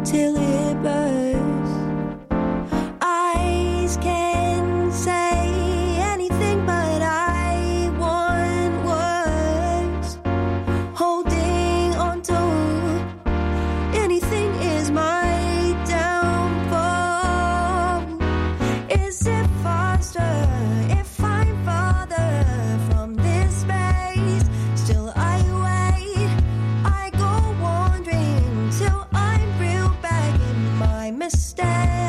till it bursts. Eyes can say anything, but I want words. Holding on to anything is my downfall. Is it faster if I'm farther from this space? Still I wait, I go wandering till I'm real back in my mistake.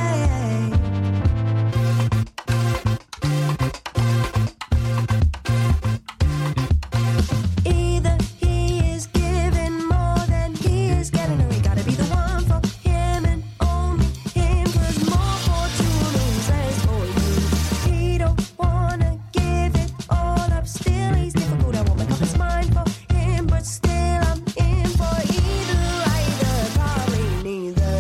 Either he is giving more than he is getting, or he gotta be the one for him and only him. 'Cause more for two means less for you. He don't wanna give it all up, still he's difficult. I won't make up his mind for him, but still I'm in for either, probably neither.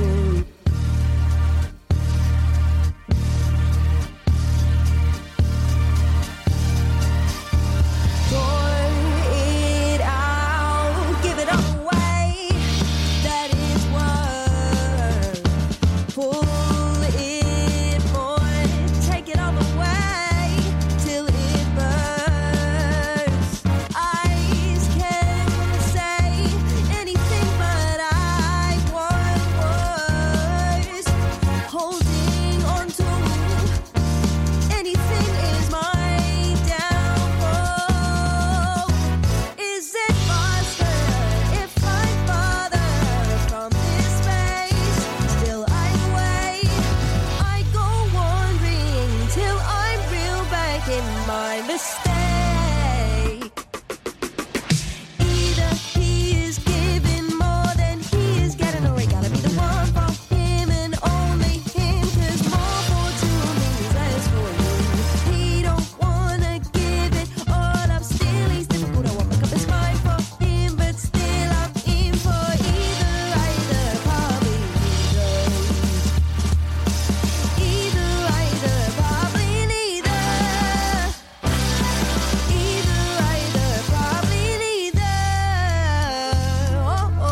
Pour it out, give it all away. That is worth. Pull it more, take it all away till it bursts. Eyes can say anything, but I want words. Holding on to anything is my downfall. Is it faster if I'm farther from this space? Still I wait, I go wandering till I'm real back in my mistake. Either he is giving more than he is getting, or he gotta be the one for him and only him. 'Cause more for two means less for you. He don't wanna give it all up, still he's difficult. I won't make up his mind for him, but still I'm in for either, probably neither. Either, probably neither. Either, probably neither. Oh, oh.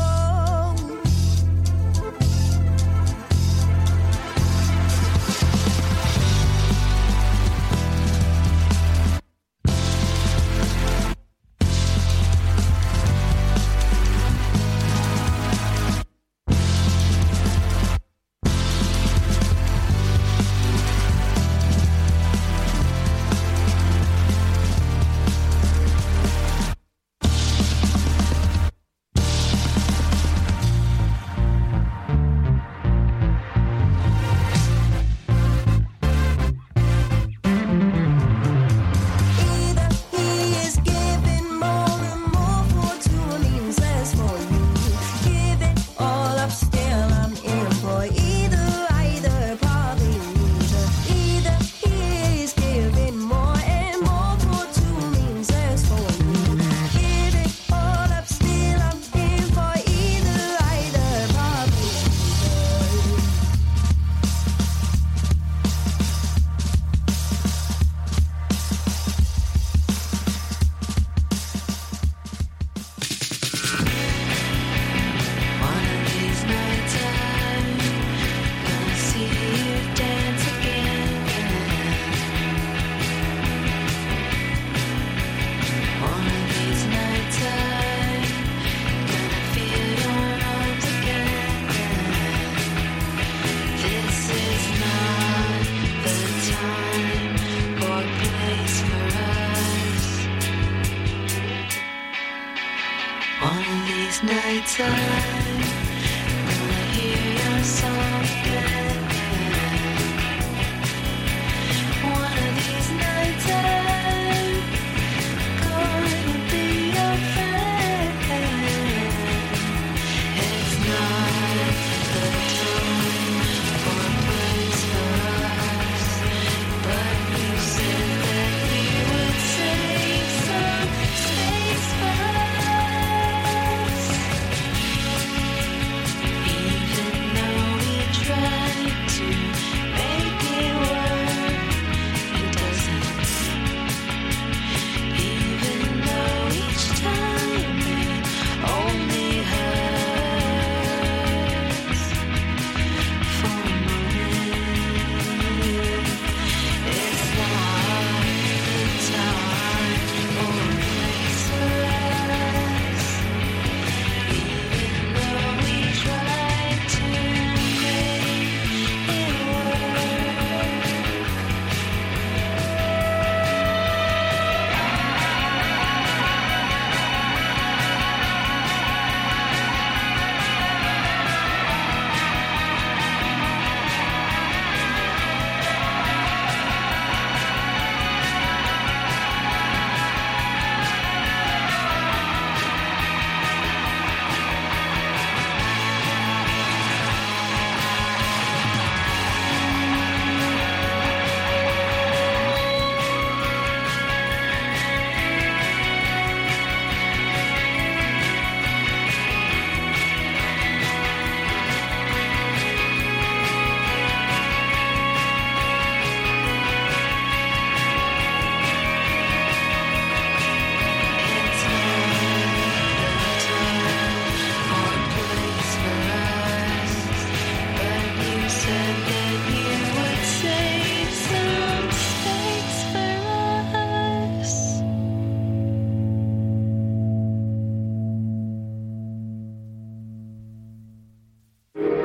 Either he is giving more and more for two means less for you. Give it all up, still I'm in for either, probably neither. Either he is giving more and more for two means less for you. Give it all up, still I'm in for either, probably neither. One of these nights I'm gonna see you dance again. One of these nights I'm gonna feel your arms again. This is not the time or place for us. One of these nights I'm gonna hear your song again. One of these nights I'm gonna be your friend. It's not the time or place for us, but you said that you would save some space for us.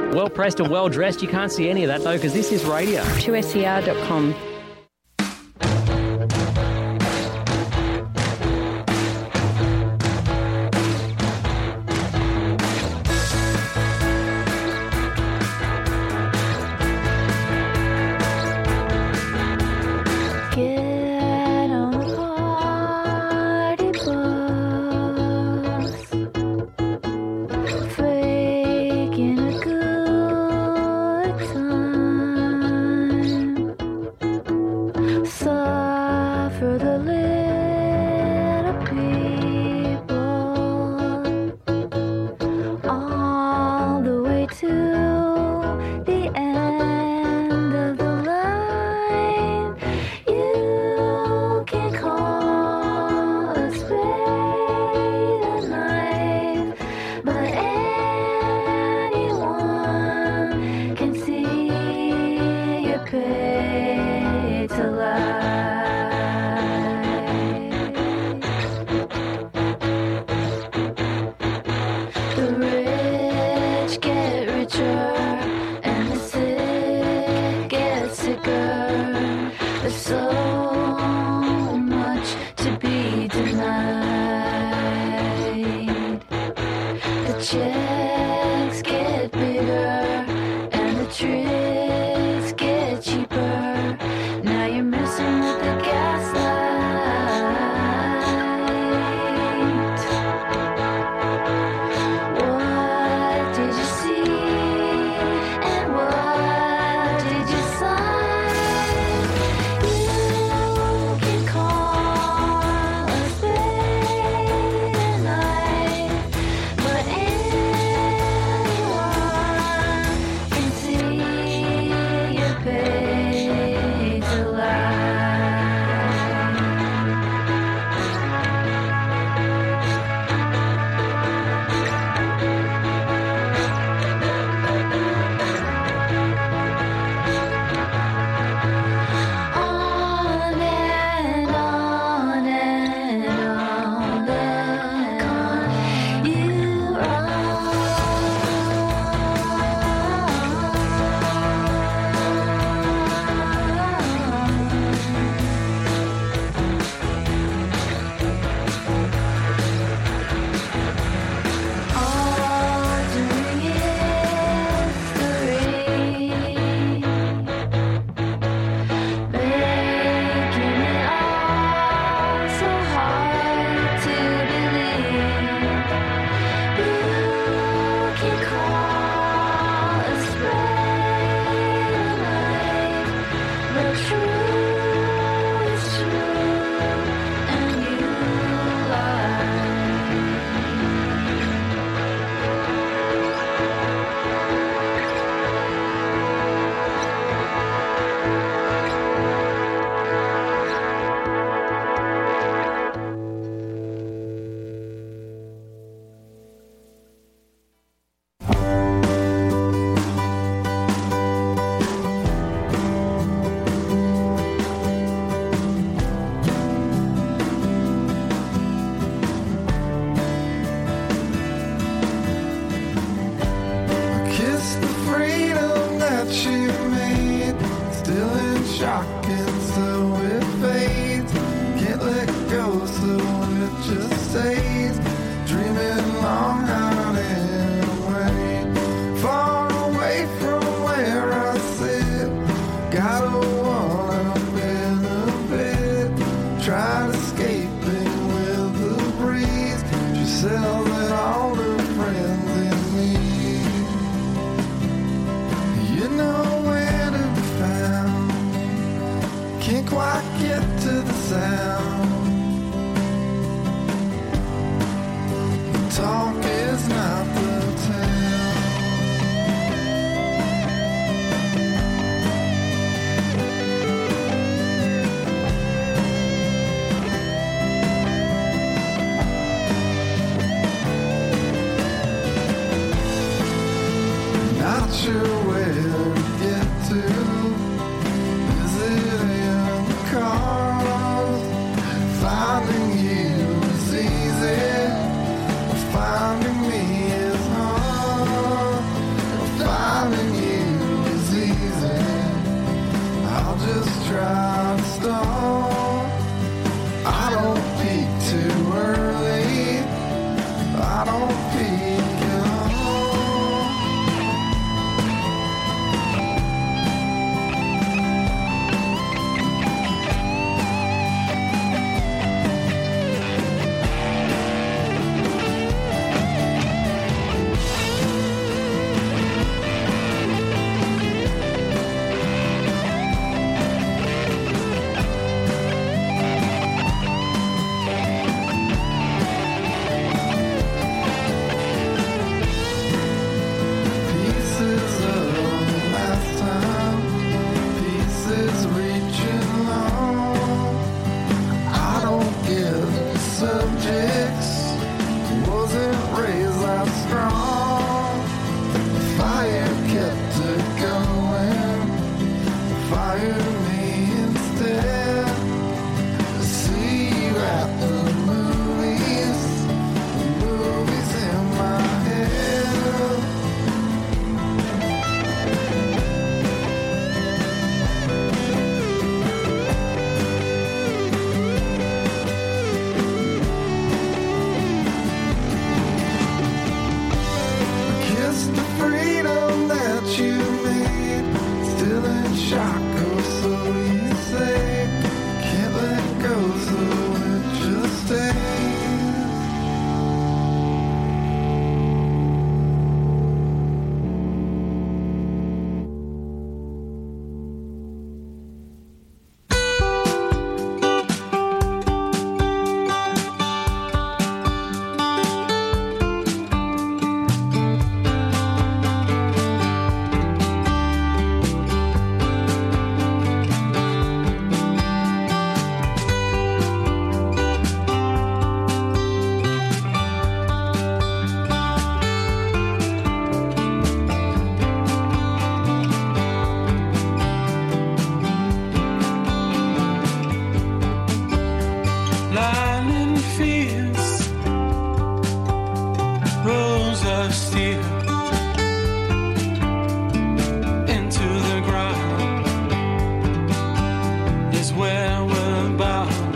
Well pressed and well dressed. You can't see any of that though because this is radio. 2SER.com. Get on the party bus, faking a good time. Suffer the little people all the way to the end of the line. You can call a spade a knife, but anyone can see you're paid to lie. The rich get richer and the sick get sicker. There's so much to be denied. The checks get bigger and the tricks get cheaper. Now you're messing with the gaslight. What did you see and what did you sign? You can call a spade a knife, but anyone can see you're paid to lie. On and on and on and on you altering history, making it all so hard to believe. You can call a spade a knife, but true is true, and you lie. Kiss the freedom that she made, still in shock and so it fades. Can't let go, so it just stays. Dreaming long out and away, far away from where I sit. Got a one up in a bed, tried escaping with the breeze. She sells it all her friends and me. You know where to be found. Can't quite get to the sound. The talk is not the town. Not sure where to get to. Is it in the cars? Finding you is easy. Finding me is hard. Finding with me instead. See you at the movies in my head. Kiss the freedom that you made, still in shock, or so you say. Can't let go, so it just stays. Lightning fields, rows of steel into the ground is where we're bound.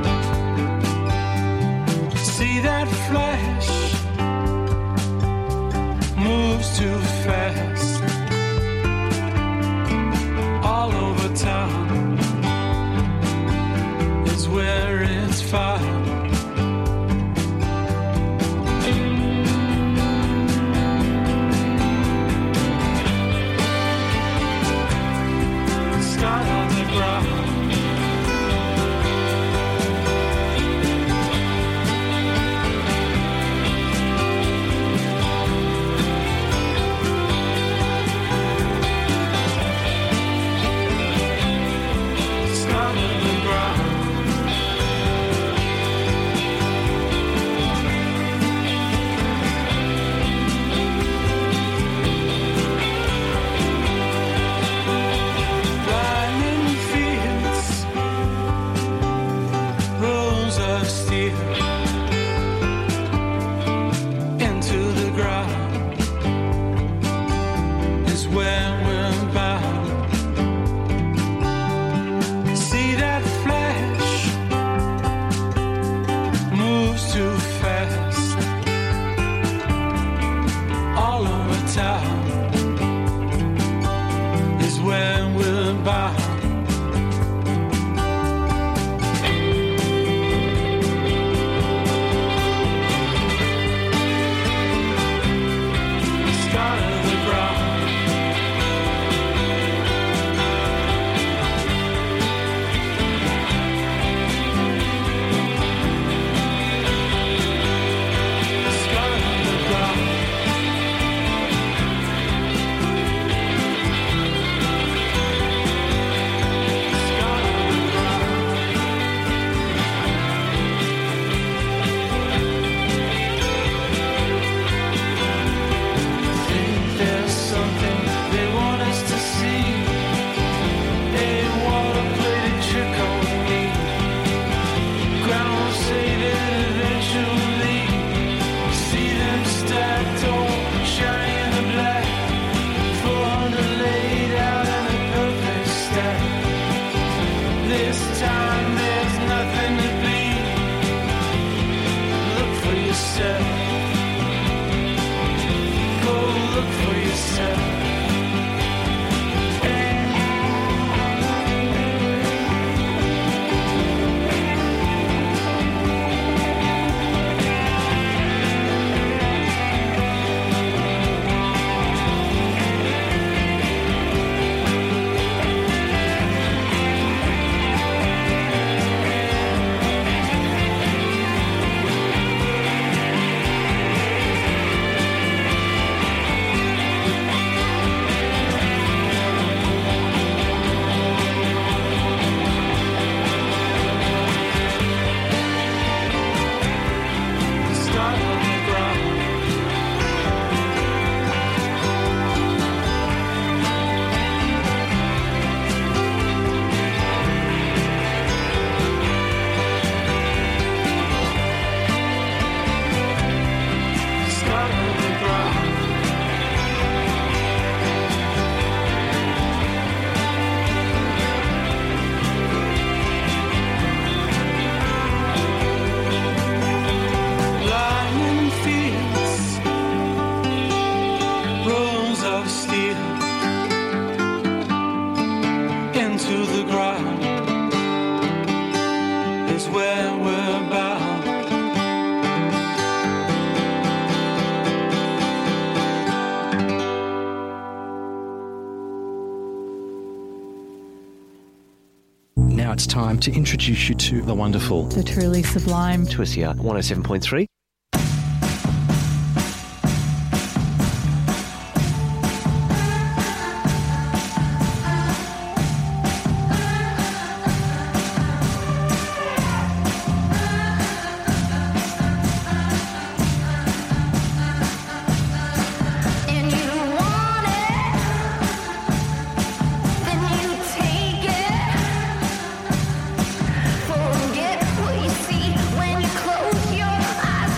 See that flash moves too fast all over town is where it's found. Start on the ground. Start on the ground. Lightning fields, rows of steel into the ground is where we're bound. See that flash moves too fast all over town is where we're bound. Start of the ground. Start of the ground. Start of the ground. Think there's something they want us to see. They wanna play the trick on me. Ground will say that eventually see them stacked all shiny in the black. 400 laid out in a perfect stack. This time there's nothing to bleed. Look for yourself. Go look for yourself. steel into the ground is where we're bound. Now it's time to introduce you to the wonderful, The truly sublime. Twister 107.3. And you want it, then you take it. Forget what you see when you close your eyes.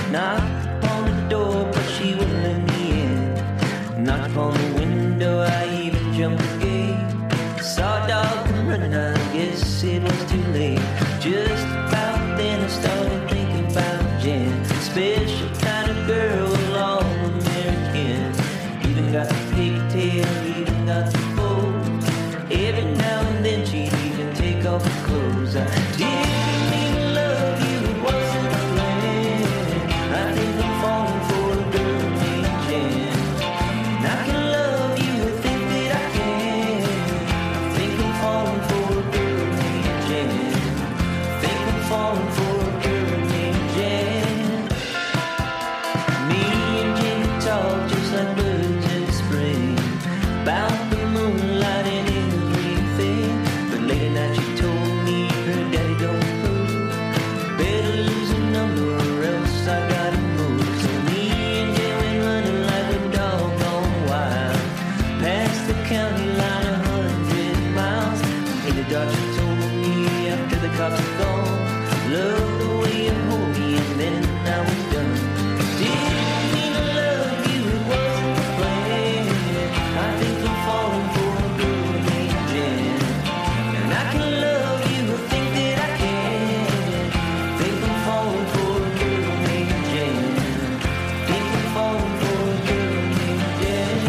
Knocked upon the door, but she wouldn't let me in. Knocked upon the window, I even jumped the gate. Saw a dog come running, I guess it was too late. Just about then I started thinking about Jen. Special kind of girl, all American. Even got the pigtail, even got the bow. Every now and then she'd even take off her clothes. I didn't mean to love you, it wasn't a plan. I think I'm falling for a girl named Jen. And I can love you, I think that I can. I think I'm falling for a girl named Jen. I think I'm falling for a girl named Jen. Me and Jen talk just like birds in spring, about the moonlight and everything. But late at night she told me her daddy don't approve. Better lose a number or else I gotta move. So me and Jen went running like a dog gone wild, past the county line 100 miles. In the dark she told me after the cops were gone, love the way you hold me, and then I was done. Didn't mean to love you, it wasn't the plan. I think I'm falling for a girl named Jen. And I can love you, I think that I can. Think I'm falling for a girl named Jen. Think I'm falling for a girl named Jen.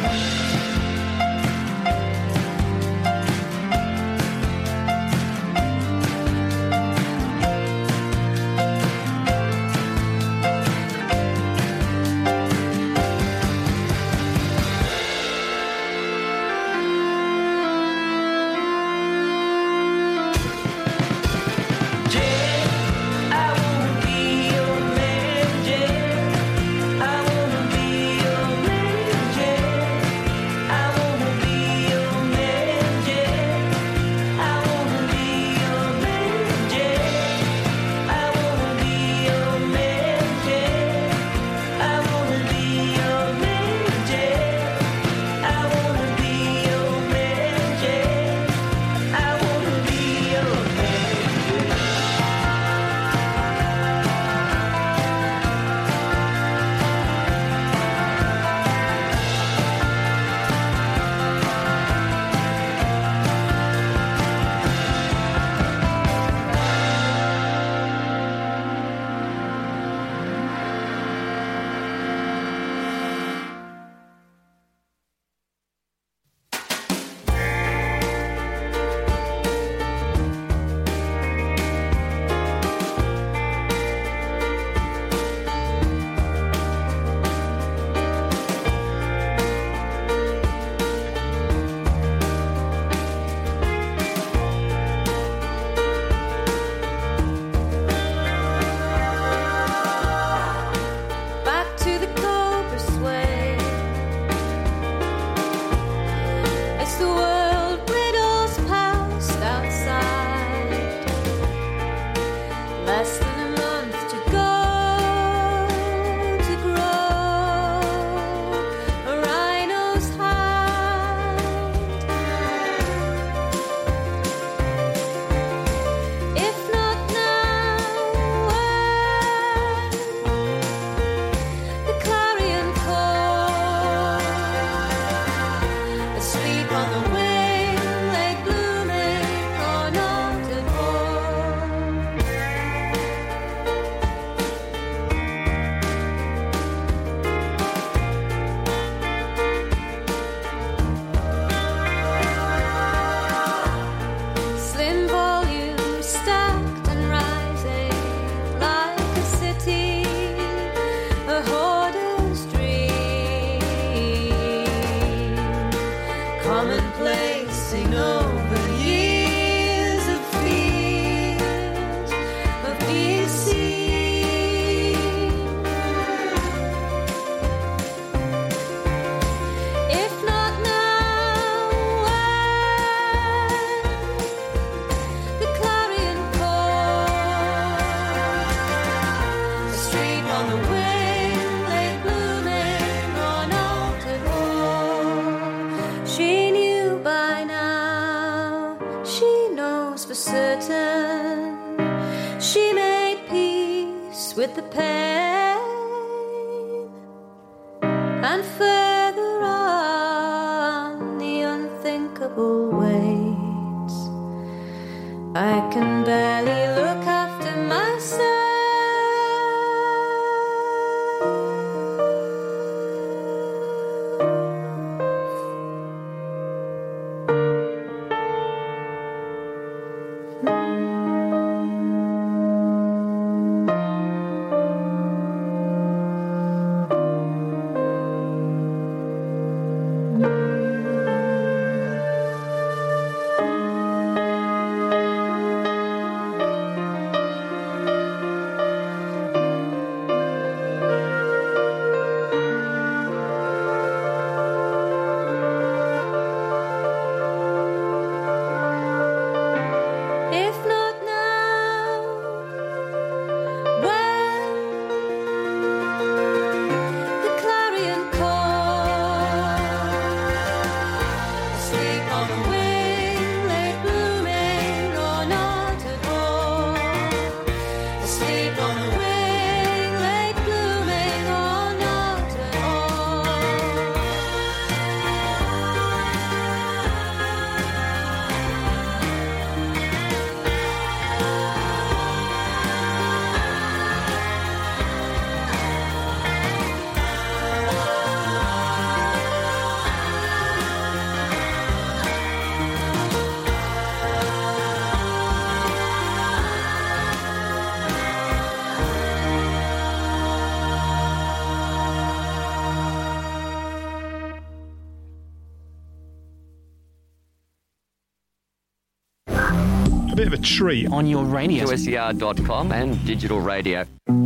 Jen, I wanna be your man, Jen. I wanna be your man, Jen. I wanna be your man, Jen. I wanna be your man, Jen. I wanna be your man, Jen. I wanna be your man, Jen. I wanna be your man, Jen. I wanna be your man, Jen. Back to the Cobra sway. It's the world riddles past outside. Less than a month to go to grow a rhino's hide. If not now, when? The clarion call, asleep on the wing, lay blooming on altered wall. Slim volume stacked and rising like a city, a hoarder's dream, commonplacing over years of fears of being seen. If not now, when? The clarion call, a street on the wing, lay blooming on altered wall. She knew by now, she knows for certain. She made peace with the past. and further on the unthinkable waits. I can barely look after myself. If not now, when the clarion call, sleep on a wing, late blooming or not at all. Sleep on a wing, late blooming or not at all. A bit of a treat. On your radio. USCR.com and digital radio.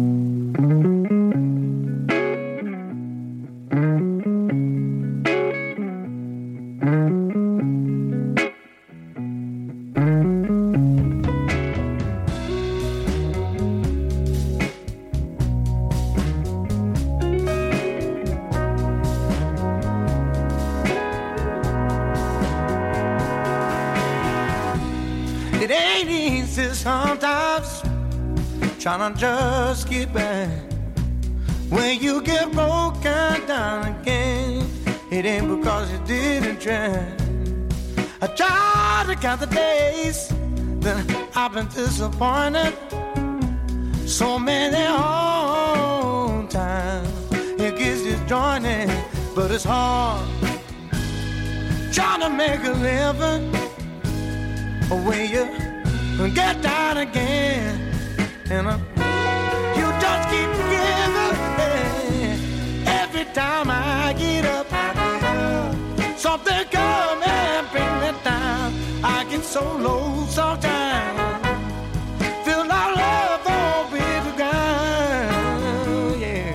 It ain't easy sometimes trying to just get back. When you get broken down again, it ain't because you didn't try. I try to count the days that I've been disappointed. So many whole times it gets disjointed, but it's hard trying to make a living when you get down again, and you just keep giving. Every time I get up, something come and bring me down. I get so low sometimes, feel like love won't be the ground. Yeah.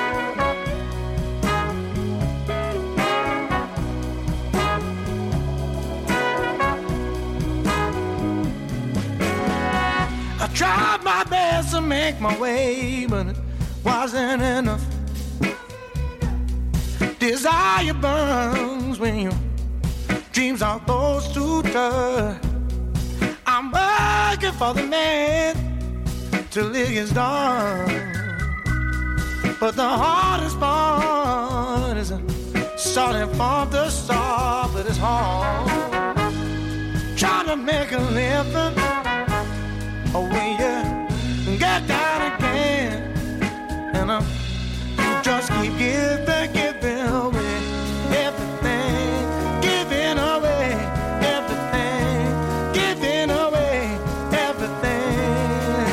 I tried my best to make my way, but it wasn't enough. Desire burns when your dreams are close to touch. I'm working for the man till it gets dark, but the hardest part is starting from the start. But it's hard trying to make a living when you get down again, and you just keep giving away everything, giving away everything, giving away everything.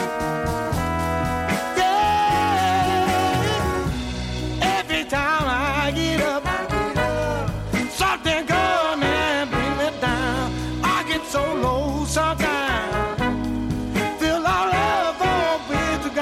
Yeah. Every time I get up, something come and bring me down. I get so low sometimes. Feel our love won't be together.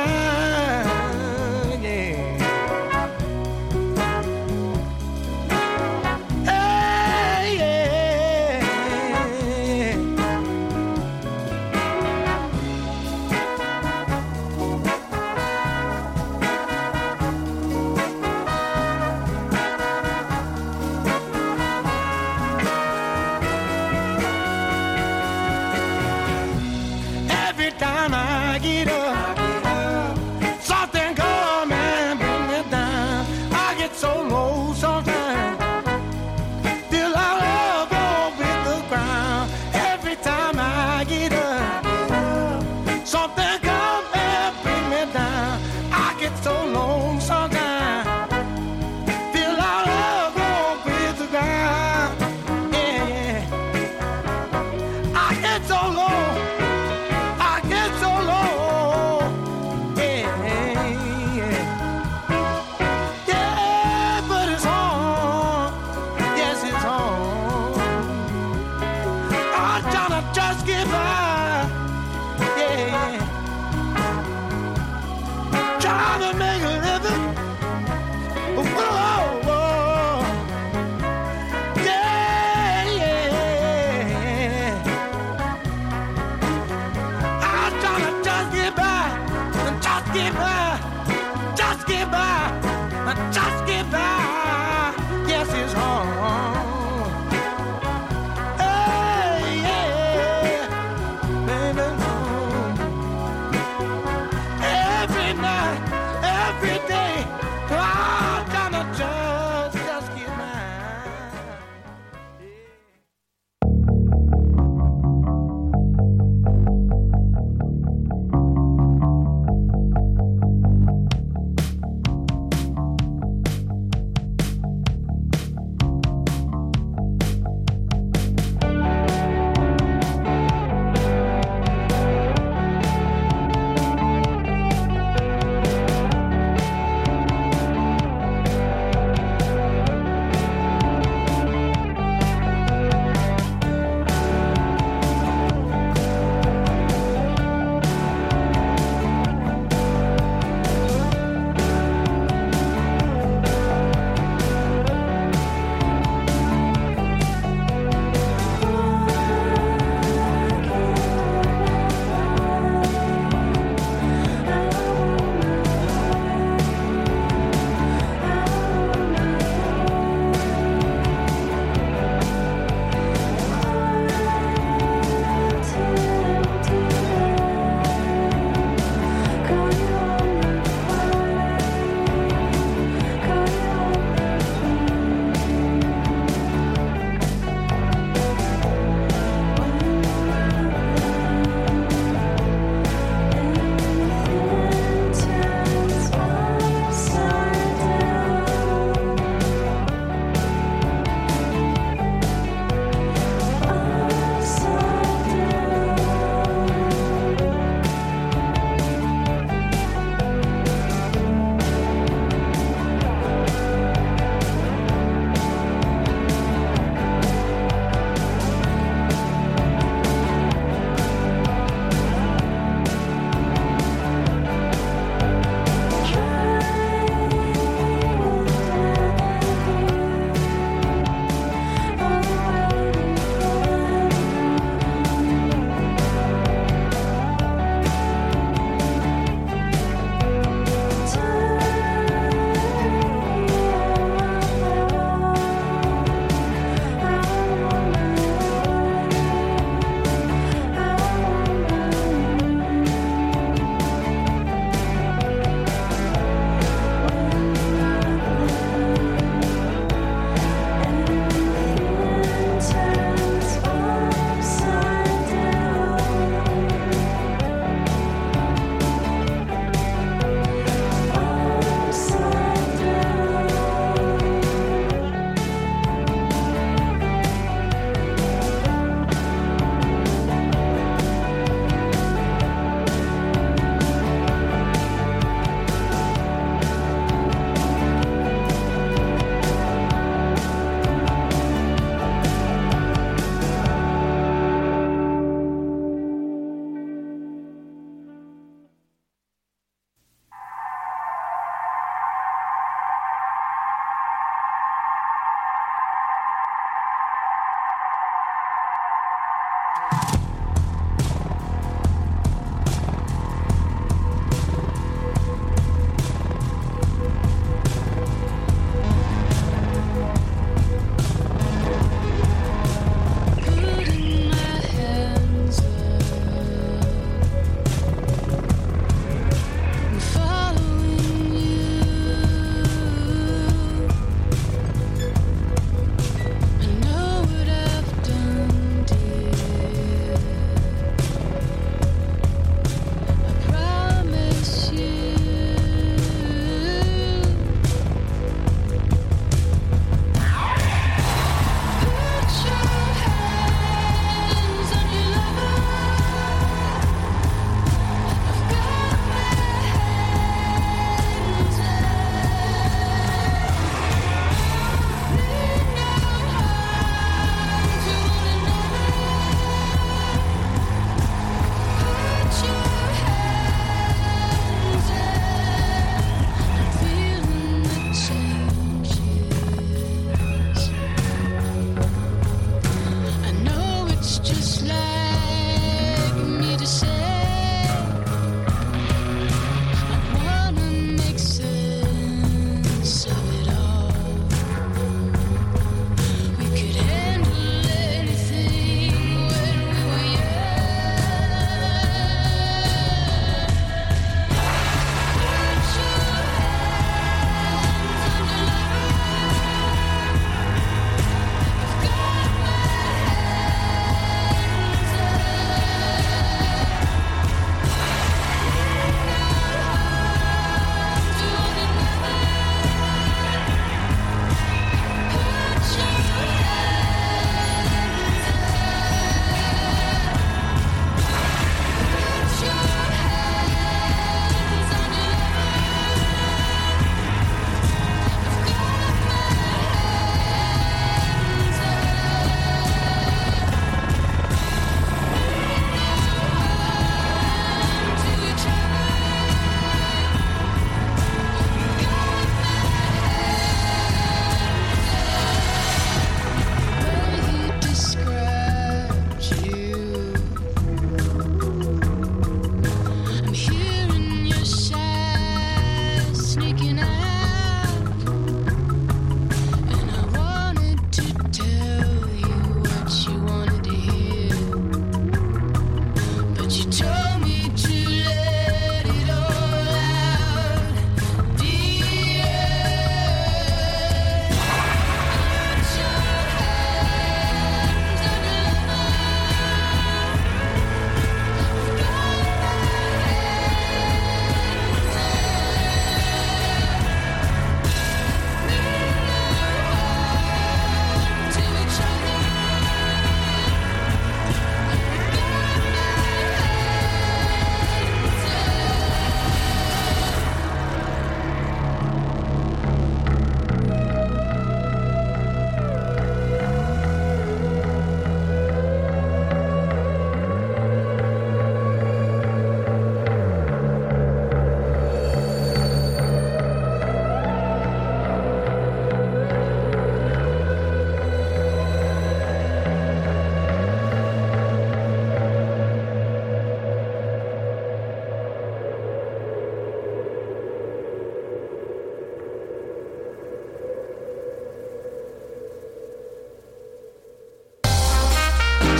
every day. Oh, gonna just get mine.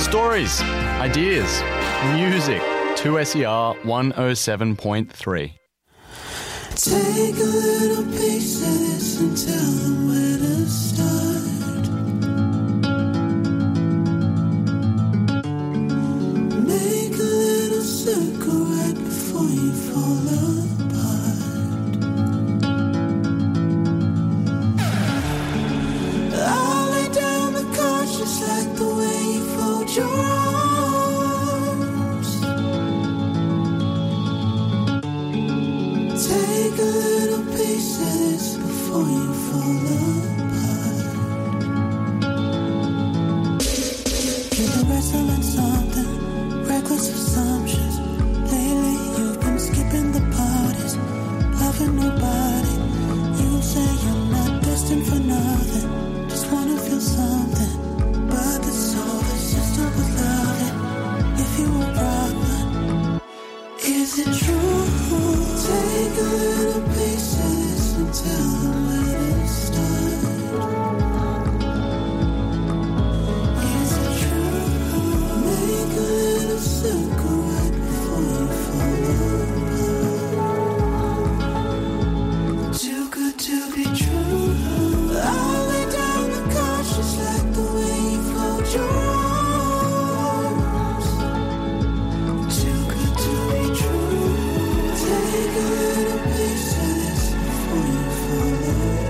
Stories, ideas, music. 2SER 107.3. Take a little piece of this and tell them where to start. Make a little circle right before you fall apart. I'll lay down the cards just like the way you fold your arms. Take a little piece of this before you fall apart. You've been wrestling something, reckless assumptions. Lately you've been skipping the parties, loving nobody. You say you're not destined for nothing, just wanna feel something. But the soul is just up with loving. If you were proper, is it true? Take a little piece of this and tell them where to start. Is it true? Make a little circle right before you fall apart. Too good to be true. I'll lay down the cards just like the way you fold your arms. Too good to be true. Take a little piece of this before you fall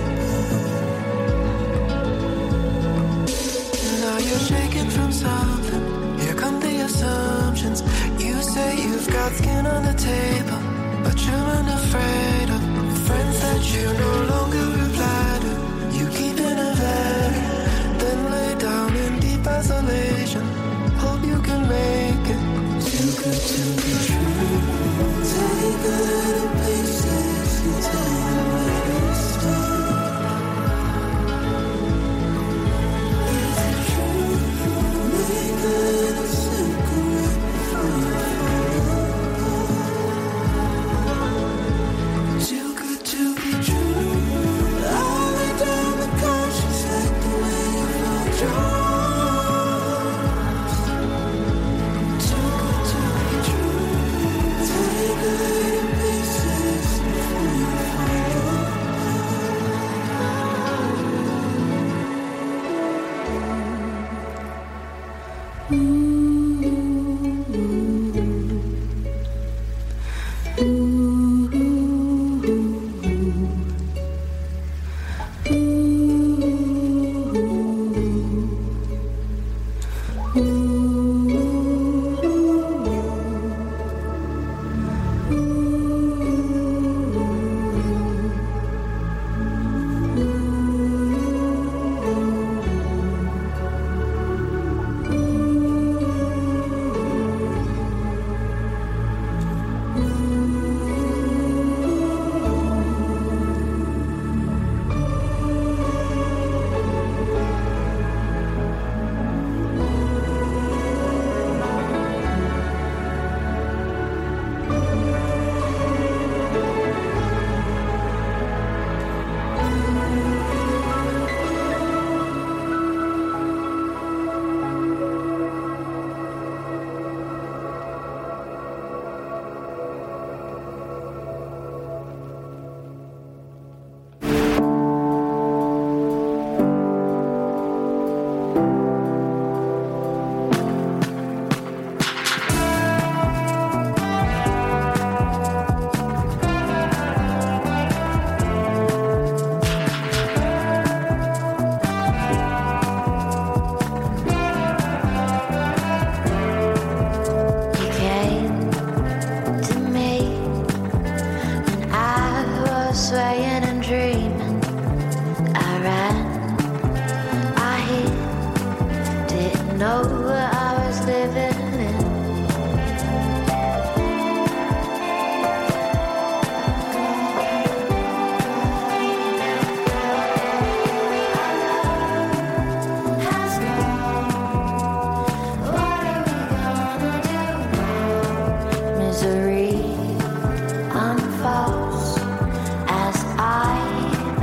apart. Now you're shaking from something. Here come the assumptions. You say you've got skin on the table, but you're unafraid of friends that you no longer reply to. You keep in a valley, then lay down in deep isolation. Hope you can make it. Too good to be true. Take a little piece of this and tell them where to start. Is it true? Make a little circle right before you fall apart. Too good to be true. I'll lay down the cards just like the way you fold your arms. Too good to be true. Take a little piece of this before you fall apart. You came to me when I was swaying and dreaming. I ran, I hid, didn't know what I was living in. Has gone. What are we gonna do now? Misery unfolds as I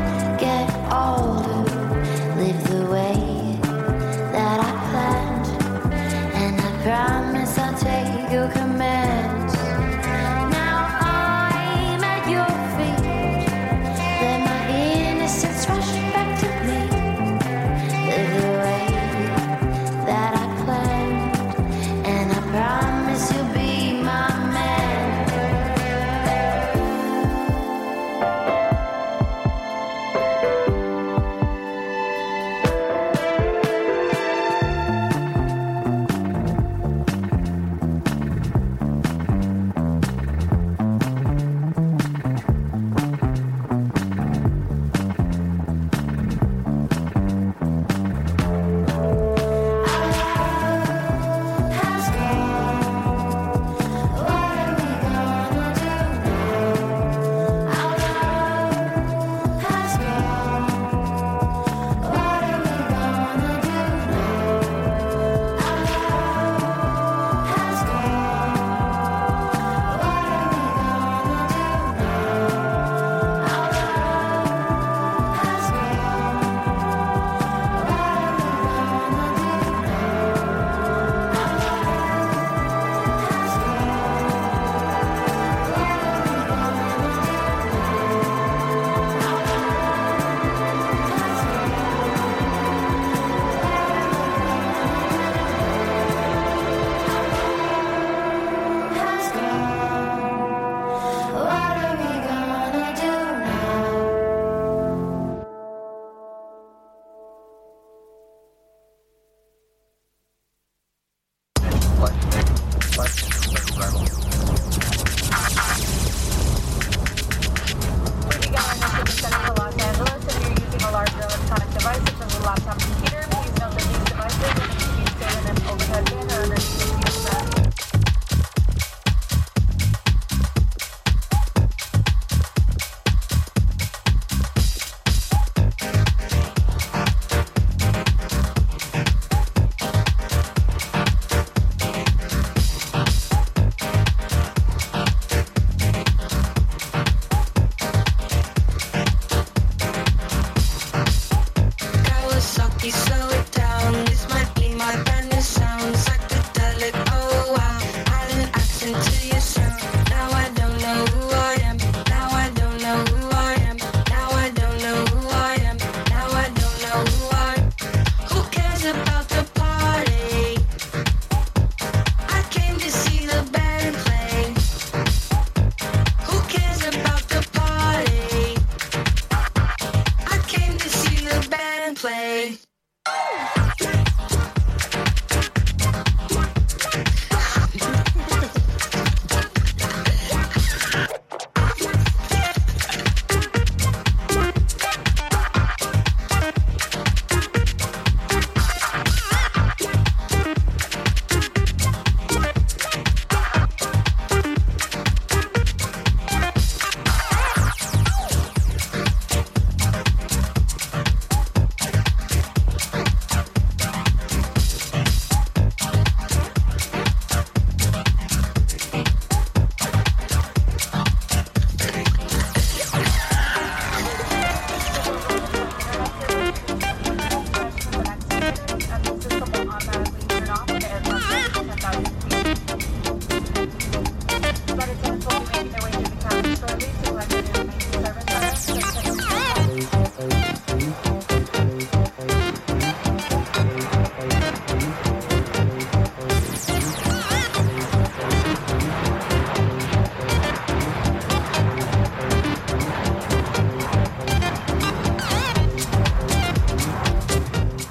play.